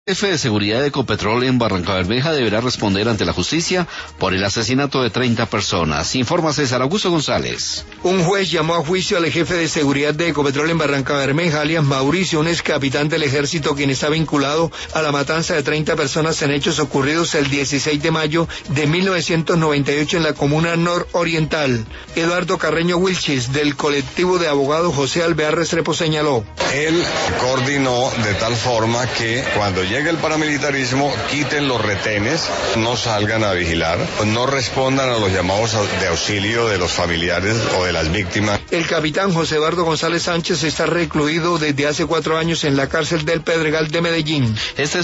El jefe de seguridad de Ecopetrol en Barrancabermeja deberá responder ante la justicia por el asesinato de 30 personas. Informa César Augusto González. Un juez llamó a juicio al jefe de seguridad de Ecopetrol en Barrancabermeja, alias Mauricio, un ex capitán del ejército quien está vinculado a la matanza de 30 personas en hechos ocurridos el 16 de mayo de 1998 en la comuna nororiental. Eduardo Carreño Wilchis, del colectivo de abogados José Alvear Restrepo, señaló. Él coordinó de tal forma que cuando llegue el paramilitarismo, quiten los retenes, no salgan a vigilar, no respondan a los llamados de auxilio de los familiares o de las víctimas. El capitán José Eduardo González Sánchez está recluido desde hace 4 años en la cárcel del Pedregal de Medellín. Este